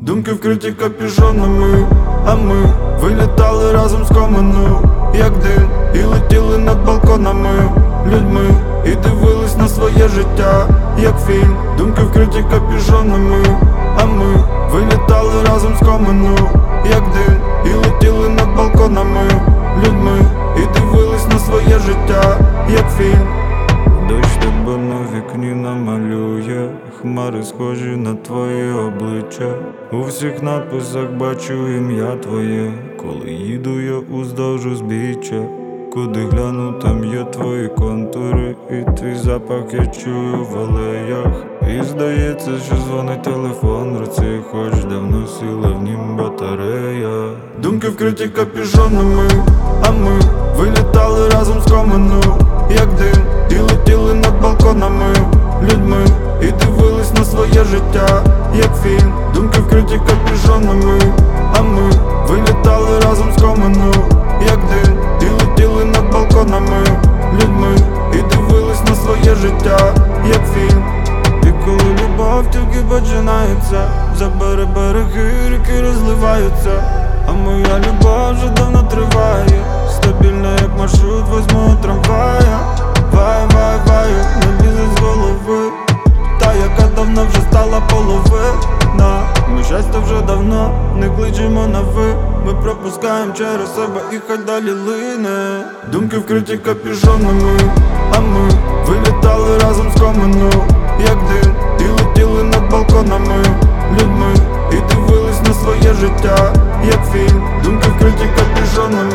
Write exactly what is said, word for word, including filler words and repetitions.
Думки вкриті капюшонами, а ми вилітали разом з комину, як дим, і летіли над балконами, людьми, і дивились на своє життя, як фільм. Думки вкриті капюшонами, а ми вилітали разом з комину, як дим, і летіли над балконами, людьми, і дивились на своє життя, як фільм. Дощ тебе на вікні намалює, хмари схожі на твоє обличчя. У всіх надписах бачу ім'я твоє, коли їду я уздовж узбіччя. Куди гляну, там є твої контури, і твій запах я чую в алеях. І здається, що дзвонить телефон в руці, хоч давно сіла в нім батарея. Думки вкриті капюшонами, а ми вилітали разом з комину, як дим, і летіли над балконами, людьми, і дивились на своє життя, як фільм. Думки вкриті капюшонами, а ми вилітали разом з комину, як дим, і летіли над балконами, людьми, і дивились на своє життя, як фільм. І коли любов тільки починається, за береги ріки розливаються, а моя любов вже давно триває, стабільна як маршрут восьмого трамвая. Вай, вай, ваю, не лізе з голови, та яка давно вже стала половина. Ми щастя вже давно не кличемо на ви, ми пропускаємо через себе і хай далі лине. Думки вкриті капюшонами, а ми вилітали разом з комину, як дим, і летіли над балконами, людьми, і дивились на своє життя, як фільм. Думки вкриті капюшонами,